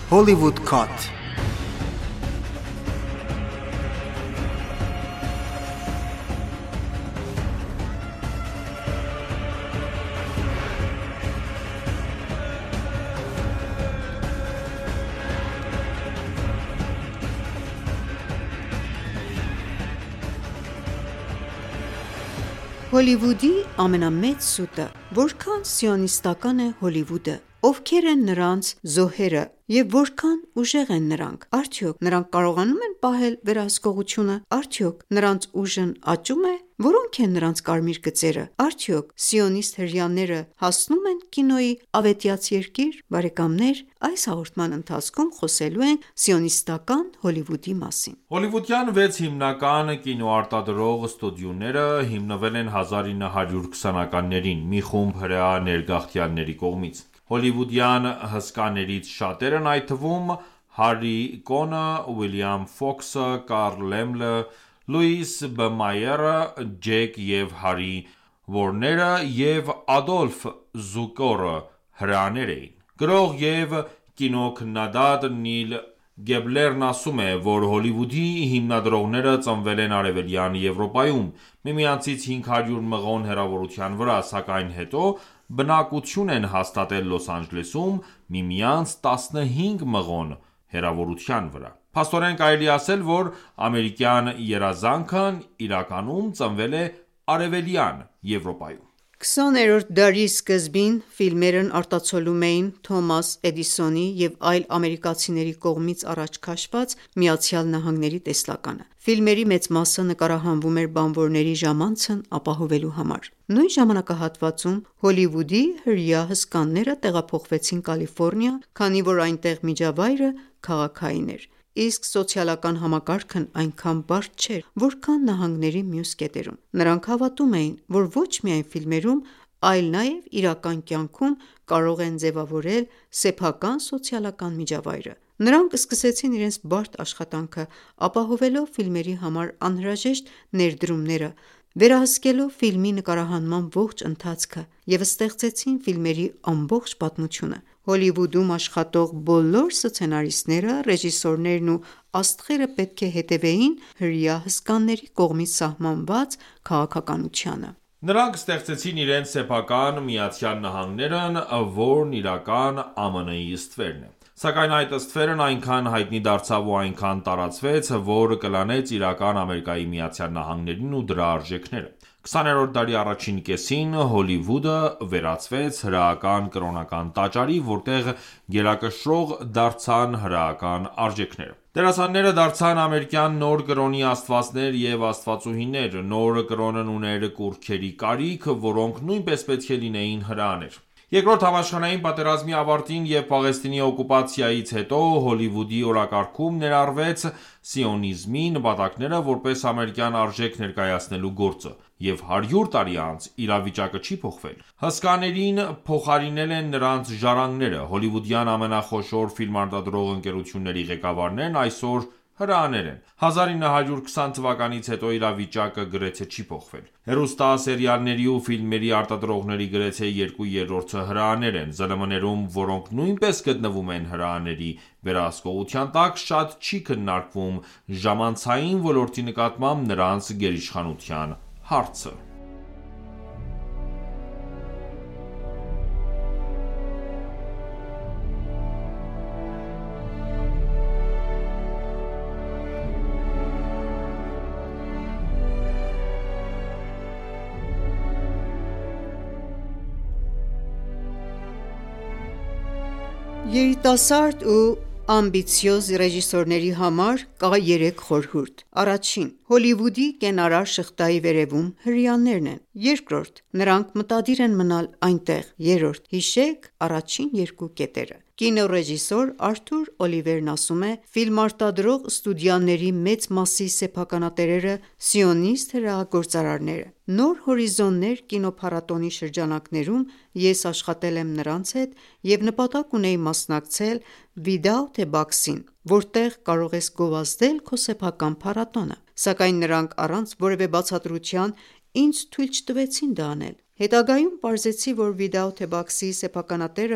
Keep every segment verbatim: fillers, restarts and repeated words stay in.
Hollywood Cut. Հոլիվուդի ամենամեծ սուտը։ Որքան սիոնիստական է Հոլիվուդը, ովքեր են նրանց զոհերը և որքան ուժեղ են նրանք: Արդյոք նրանք կարողանում են պահել վերահսկողությունը: Արդյոք նրանց ուժն աճո՞ւմ է: Որո՞նք են նրանց կարմիր գծերը: Արդյոք սիոնիստ հրեաները հասնո՞ւմ են կինոյի ավետյաց երկիր: Այս հաղորդման ընթացքում խոսելու ենք սիոնիստական Հոլիվուդի մասին: Հոլիվուդյան վեց հիմնական կինոարտադրող ստուդիոները հիմնվել են հազար ինը հարյուր քսանականներին մի խումբ հրեա ներգաղթյալների կողմից: Հոլիվուդյան հսկաներից շատերն, այդ թվում Հարրի Կոնը, Ուիլյամ Ֆոքսը, Կարլ Լեմլը, Լուիս B. Մայերը, Ջեք և Հարի Վորները և Ադոլֆ Զուկերը հրեաներ էին: Գրող և կինոքննադատ Նիլ Գեբլերն ասում է, որ Հոլիվուդի հիմնադրողները ծնվել են Արևելյան Եվրոպայում, միմյանցից հինգ հարյուր մղոն հեռավորության վրա, սակայն հետո բնակություն են հաստատել Լոս Անջելեսում, միմյանց տասնհինգ մղոն հեռավորության վրա: Փաստորեն կարելի է ասել, որ ամերիկյան երազանքն իրականում ծնվել է Արևելյան Եվրոպայում: քսաներորդ դարի սկզբին ֆիլմերն արտացոլում էին Թոմաս Էդիսոնի և այլ ամերիկացիների կողմից առաջ քաշված ԱՄՆ-ի տեսլականը: Ֆիլմերի մեծ մասը նկարահանվում էր բանվորների ժամանցն ապահովելու համար: Նույն ժամանակահատվածում Հոլիվուդի հրեա հսկաները տեղափոխվեցին Կալիֆորնիա, քանի որ այնտեղ միջավայրը քաղաքային էր, իսկ սոցիալական համակարգն այնքան բարդ չէր, որքան նահանգների մյուս կետերում: Նրանք հավատում էին, որ ոչ միայն ֆիլմերում, այլ նաև իրական կյանքում կարող են ձևավորել սեփական սոցիալական միջավայրը: Նրանք սկսեցին իրենց բարդ աշխատանքը, ապահովելով ֆիլմերի համար անհրաժեշտ ներդրումները, վերահսկելով ֆիլմի նկարահանման ողջ ընթացքը և ստեղծեցին ֆիլմերի ամբողջ պատմությունը: Հոլիվուդում աշխատող բոլոր սցենարիստները, ռեժիսորներն ու աստղերը պետք է հետևեին հրեա հսկաների կողմից սահմանված քաղաքականությանը: Նրանք ստեղծեցին իրենց սեփական ԱՄՆ-ն, որն իրական ԱՄՆ-ի ստվերն է: Սակայն այդ ստվերն այնքան հայտնի դարձավ ու այնքան տարածվեց, որ կլանեց իրական ԱՄՆ-ին ու դրա արժեքները: քսաներորդ դարի առաջին կեսին Հոլիվուդը վերածվեց հրեական կրոնական տաճարի, որտեղ գերակշռող դարձան հրեական արժեքները: Դերասանները դարձան ամերիկյան նոր կրոնի աստվածներ և աստվածուհիներ: Նոր կրոնն ուներ կուռքերի կարիք, որոնք նույնպես պետք է լինեին հրեաներ: Երկրորդ համաշխարհային պատերազմի ավարտին և Պաղեստինի օկուպացիայից հետո Հոլիվուդի օրակարգում ներառվեց սիոնիզմի նպատակները որպես ամերիկյան արժեք ներկայացնելու գործը: Եվ հարյուր տարի անց իրավիճակը չի փոխվել: Հսկաներին փոխարինել են նրանց ժառանգները: Հոլիվուդյան ամենախոշոր ֆիլմարտադրող ընկերությունների ղեկավարներն այսօր հրեաներ են: հազար ինը հարյուր քսան թվականից հետո իրավիճակը գրեթե չի փոխվել: Հեռուստասերիալների ու ֆիլմերի արտադրողների գրեթե երկու երրորդը հրեաներ են: ԶԼՄ-ներում, որոնք նույնպես գտնվում են հրեաների վերահսկողության տակ, շատ չի քննարկվում ժամանցային ոլորտի նկատմամբ նրանց գերիշխանության հարցը: Երիտասարդ ու ամբիցիոզ ռեժիսորների համար կա երեք խորհուրդ: Առաջին՝ Հոլիվուդի կենարար շղթայի վերևում հրեաներն են: Երկրորդ՝ նրանք մտադիր են մնալ այնտեղ: Երրորդ՝ հիշեք առաջին երկու կետերը: Կինոռեժիսոր Արթուր Օլիվերն ասում է. «Ֆիլմարտադրող ստուդիաների մեծ մասի սեփականատերերը սիոնիստ հրեագործարարներ են: Նոր հորիզոններ կինոփառատոնի շրջանակներում ես աշխատել եմ նրանց հետ և նպատակ ունեի մասնակցել Without a Box-ին, որտեղ կարող ես գովազդել քո սեփական փառատոնը: Սակայն նրանք առանց որևէ բացատրության ինձ թույլ չտվեցին դա անել: Հետագայում պարզեցի, որ Without a Box-ի սեփականատերը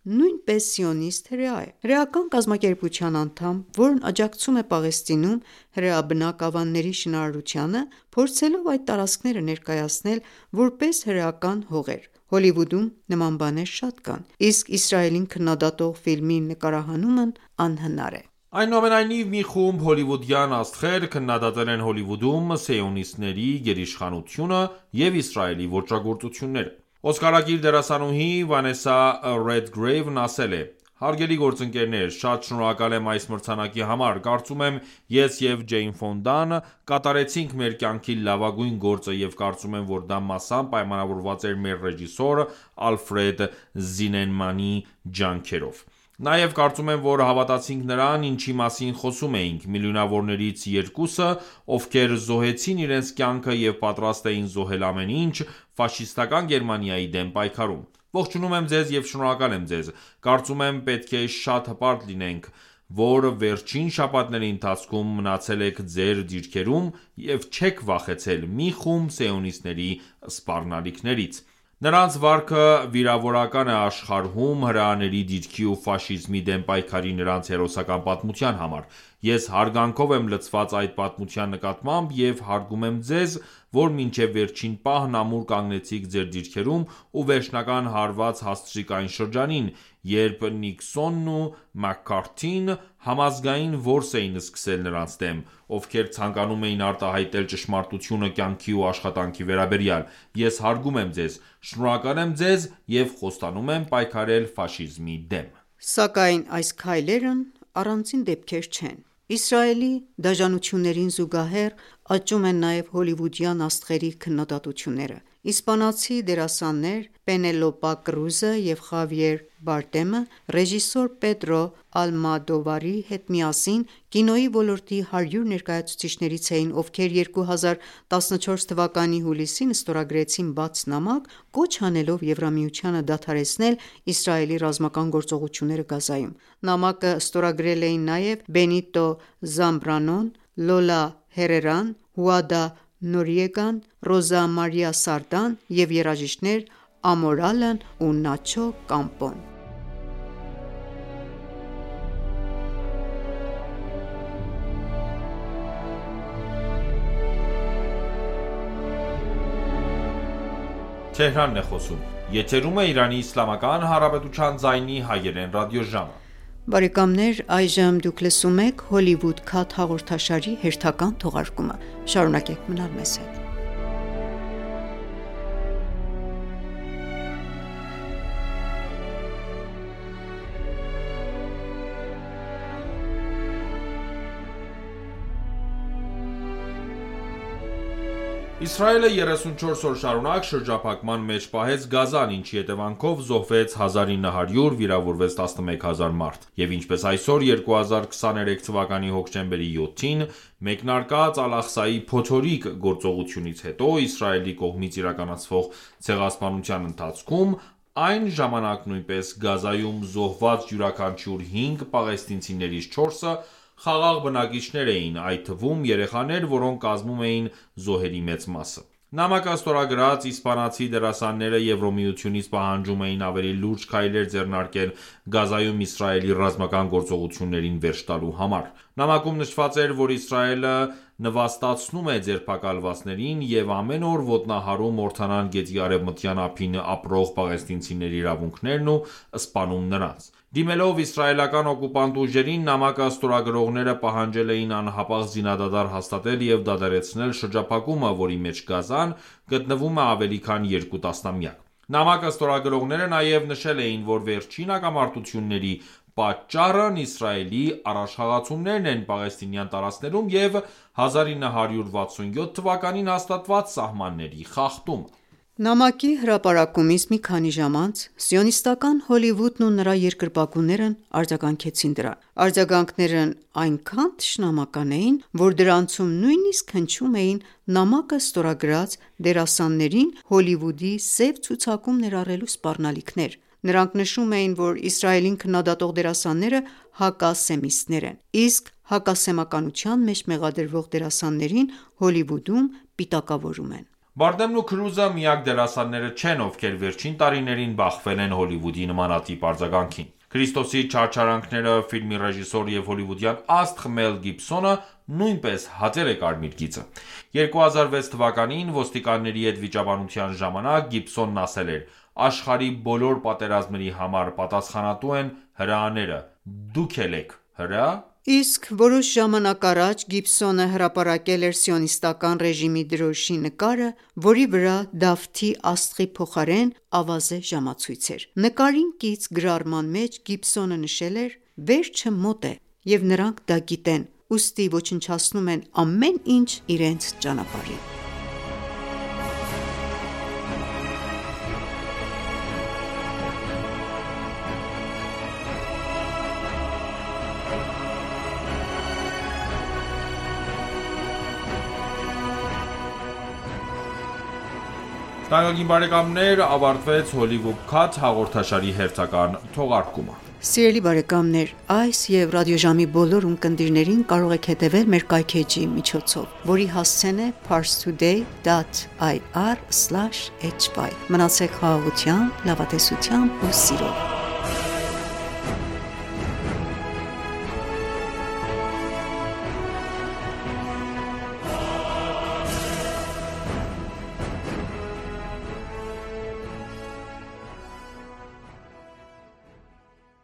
նույնպես սիոնիստ հրեա է։ Հրեական կազմակերպության անդամ, որն աջակցում է Պաղեստինում հրեաբնակ ավանների շինարարությանը, փորձելով այդ տարածքները ներկայացնել որպես հրեական հողեր։ Հոլիվուդում նման բաներ շատ կան, իսկ Իսրայելին քննադատող ֆիլմի նկարահանումն անհնար է։ Այնուամենայնիվ, մի խումբ հոլիվուդյան աստղեր քննադատել են Հոլիվուդում սիոնիստների գերիշխանությունը և Իսրայելի ոճրագործությունները։ Օսկարակիր դերասանուհի Վանեսա Ռեդգրեյվն ասել է. «Հարգելի գործընկերներ, շատ շնորհակալ եմ այս մրցանակի համար։ Կարծում եմ, ես և Ջեյն Ֆոնդան կատարեցինք մեր կյանքի լավագույն գործը և կարծում եմ, որ դա մասամբ պայմանավորված էր մեր ռեժիսոր Ալֆրեդ Զինենմանի ջանքերով։ Նաև կարծում եմ, որ հավատացինք նրան, ինչի մասին խոսում էինք։ Միլիոնավորներից երկուսը, ովքեր զոհեցին իրենց կյանքը և պատրաստ էին զոհել ամեն ինչ ֆաշիստական Գերմանիայի դեմ պայքարում։ Ողջունում եմ ձեզ և շնորհակալ եմ ձեզ։ Կարծում եմ պետք է շատ հպարտ լինենք, որ վերջին շաբաթների ընթացքում մնացել եք ձեր դիրքերում և չեք վախեցել մի խումբ սիոնիստների սպառնալիքներից։ Նրանց վարքը վիրավորական է աշխարհում հրեաների դիրքի ու ֆաշիզմի դեմ պայքարի նրանց հերոսական պատմության համար։ Ես հարգանքով եմ լցված այդ պատմության նկատմամբ և հարգում եմ ձեզ, որ մինչև վերջին պահն ամուր կանգնեցիք ձեր դիրքերում ու վերջնական հարված հասցրիք այն շրջանին, երբ Նիքսոնն ու Մաքքարթին համազգային որս էին սկսել նրանց դեմ, ովքեր ցանկանում էին արտահայտել ճշմարտությունը կյանքի ու աշխատանքի վերաբերյալ։ Ես հարգում եմ ձեզ, շնորհակալ եմ ձեզ և խոստանում եմ պայքարել ֆաշիզմի դեմ»։ Սակայն այս քայլերն առանձին դեպքեր չեն։ Իսրայելի դաժանություններին զուգահեռ աճում են նաև հոլիվուդյան աստղերի քննադատությունները։ Իսպանացի դերասաններ Պենելոպա Կրուզը և Խավիեր Բարդեմը ռեժիսոր Պեդրո Ալմադովարի հետ միասին կինոյի ոլորտի հարյուր ներկայացուցիչներից էին, ովքեր երկու հազար տասնչորս թվականի հուլիսին ստորագրեցին բաց նամակ՝ կոչ անելով Եվրամիությանը դադարեցնել Իսրայելի ռազմական գործողությունները Գազայում։ Նամակը ստորագրել էին նաև Բենիտո Զամբրանոն, Լոլա Հերերան, Հուադա Նորիեգան, Ռոզա Մարիա Սարդան և երաժիշտներ Ամորալն ու Նաչո Կամպոն։ Իսրայելը երեսունչորս օր շարունակ շրջափակման մեջ պահեց Գազան, ինչի հետևանքով զոհվեց հազար ինը հարյուր, վիրավորվեց տասնմեկ հազար մարդ։ Եվ ինչպես այսօր երկու հազար քսաներեք թվականի հոկտեմբերի յոթին մեկնարկած Ալ-Աղսայի փոթորիկ գործողությունից հետո Իսրայելի կողմից իրականացվող ցեղասպանության ընթացքում, այն ժամանակ նույնպես Գազայում զոհված յուրաքանչյուր հինգ պաղեստինցիներից չորսը խաղաղ բնակիչներ էին, այդ թվում երեխաներ, որոնք կազմում էին զոհերի մեծ մասը։ Նամակը ստորագրած իսպանացի դերասանները Եվրամիությունից պահանջում էին ավելի լուրջ քայլեր ձեռնարկել Գազայում Իսրայելի ռազմական գործողություններին վերջ տալու համար։ Նամակում նշված էր, որ Իսրայելը նվաստացնում է ձերբակալվածներին և ամեն օր ոտնահարում Օրթանան գետի արևմտյան ափին ապրող պաղեստինցիների իրավունքներն ու սպանում նրանց։ Դիմելով իսրայելական օկուպանտ ուժերին, նամակը ստորագրողները պահանջել էին անհապաղ զինադադար հաստատել և դադարեցնել շրջափակումը, որի մեջ Գազան գտնվում է ավելի քան երկու տասնամյակ։ Նամակը ստորագրողները նաև նշել էին, որ վերջին հակամարտությունների պատճառն Իսրայելի առաջխաղացումներն են պաղեստինյան տարածքներում և հազար ինը հարյուր վաթսունյոթ թվականին հաստատված սահմանների խախտումը։ Նամակի հրապարակումից մի քանի ժամ անց սիոնիստական Հոլիվուդն ու նրա երկրպագուներն արձագանքեցին դրան։ Արձագանքներն այնքան թշնամական էին, որ դրանցում նույնիսկ հնչում էին նամակը ստորագրած դերասաններին Հոլիվուդի սև ցուցակում ներառելու սպառնալիքներ։ Նրանք նշում էին, որ Իսրայելին քննադատող դերասանները հակասեմիստներ են, իսկ հակասեմականության մեջ մեղադրվող դերասաններին Հոլիվուդում պիտակավորում են։ Բարդեմն ու Քրուզը միակ դերասանները չեն, ովքեր վերջին տարիներին բախվել են Հոլիվուդի նմանատիպ արձագանքին։ Քրիստոսի չարչարանքները ֆիլմի ռեժիսոր և հոլիվուդյան աստղ Մել Գիբսոնը նույնպես հատել է Կարմիր գիծը։ երկու հազար վեց թվականին ոստիկանների հետ վիճաբանության ժամանակ Գիբսոնն ասել էր. «Աշխարհի բոլոր պատերազմների համար պատասխանատու են հրեաները, դուք էլ եք հրեա»։ Իսկ որոշ ժամանակ առաջ Գիբսոնը հրապարակել էր Սիոնիստական ռեժիմի դրոշի նկարը, որի վրա Դավթի աստղի փոխարեն ավազե ժամացույց էր։ Նկարին կից գրառման մեջ Գիբսոնը նշել էր. «Վերջը մոտ է, և նրանք դա գիտեն, ուստի ոչնչացնում են ամեն ինչ իրենց ճանապարհին»։ Թանկագին բարեկամներ, ավարտվեց Hollywood Cut հաղորդաշարի հերթական թողարկումը։ Սիրելի բարեկամներ, այս և ռադիոժամի բոլոր ունկնդիրներին կարող եք հետևել մեր կայքէջի միջոցով, որի հասցեն է parstoday dot ir slash hy: Մնացեք խաղաղությամբ, լավատեսությամբ ու սիրով։